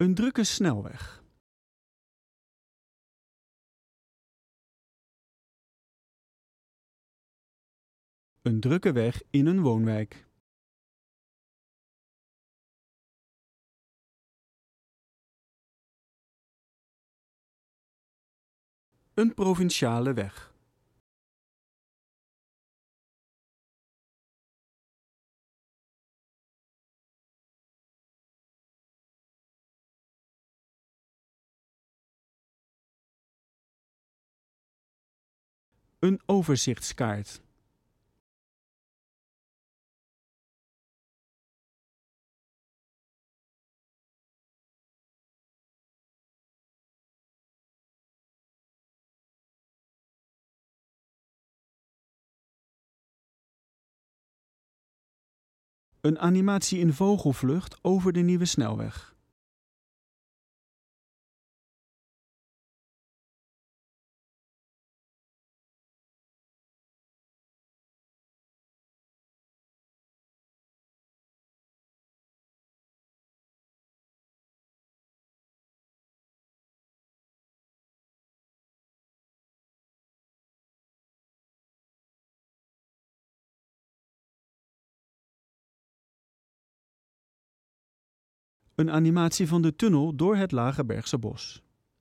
Een drukke snelweg. Een drukke weg in een woonwijk. Een provinciale weg. Een overzichtskaart. Een animatie in vogelvlucht over de nieuwe snelweg. Een animatie van de tunnel door het Lagebergse bos.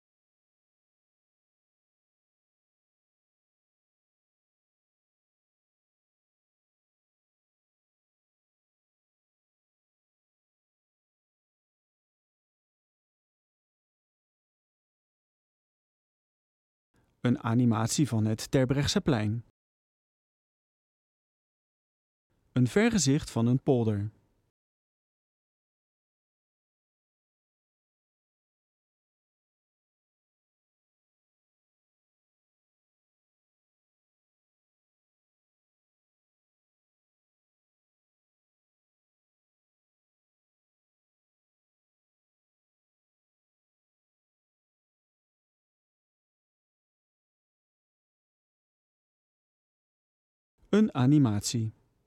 Een animatie van het Terbrechtseplein. Een vergezicht van een polder. Een animatie.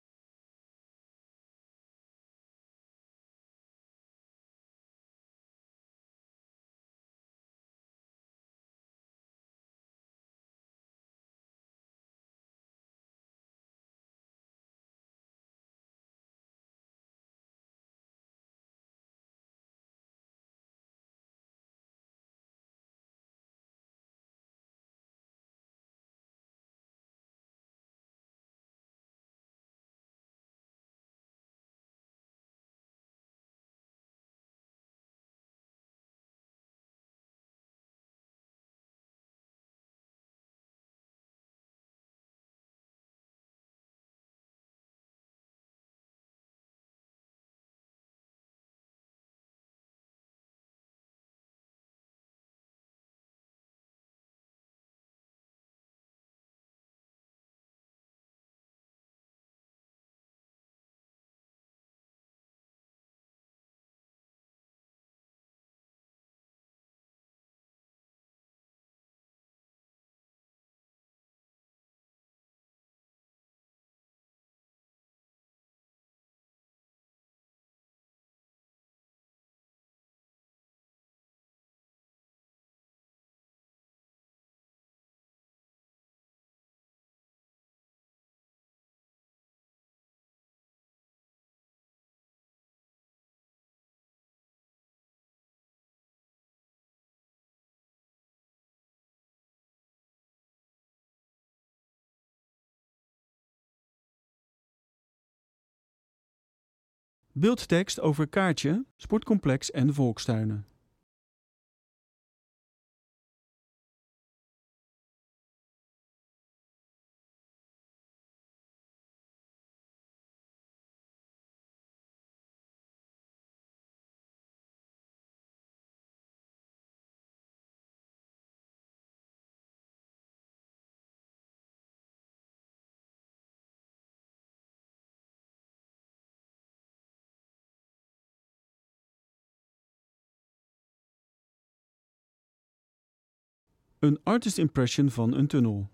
Beeldtekst over kaartje, sportcomplex en volkstuinen. Een artist impression van een tunnel.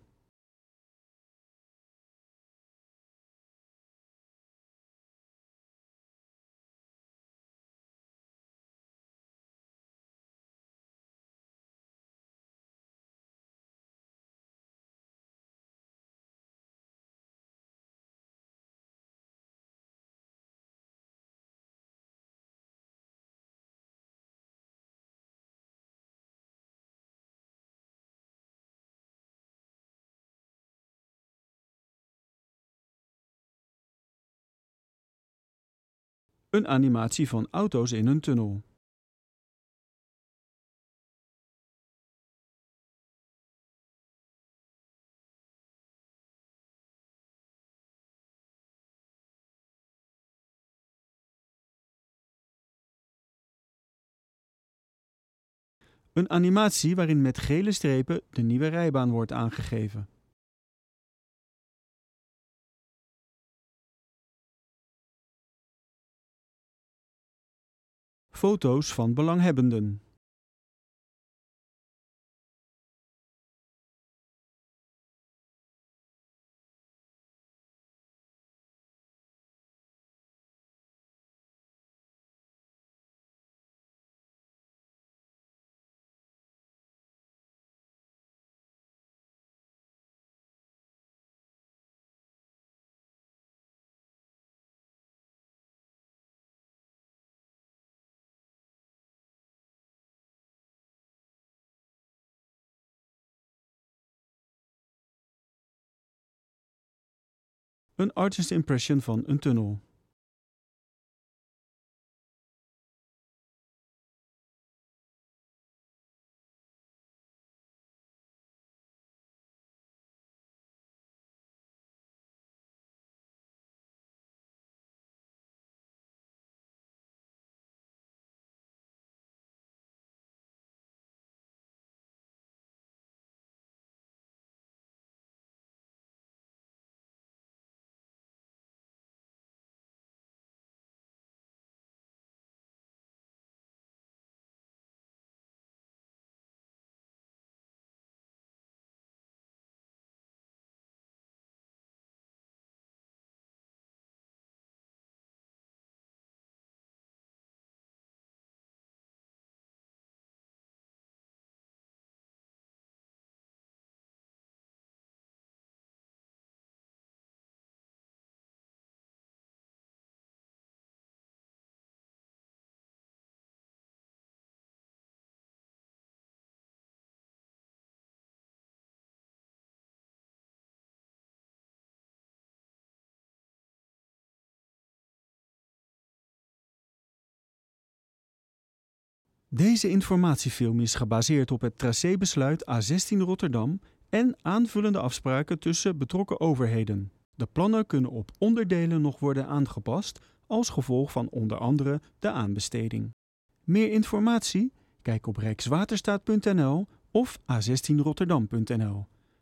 Een animatie van auto's in een tunnel. Een animatie waarin met gele strepen de nieuwe rijbaan wordt aangegeven. Foto's van belanghebbenden. Een artist impression van een tunnel. Deze informatiefilm is gebaseerd op het tracébesluit A16 Rotterdam en aanvullende afspraken tussen betrokken overheden. De plannen kunnen op onderdelen nog worden aangepast als gevolg van onder andere de aanbesteding. Meer informatie? Kijk op rijkswaterstaat.nl of a16rotterdam.nl.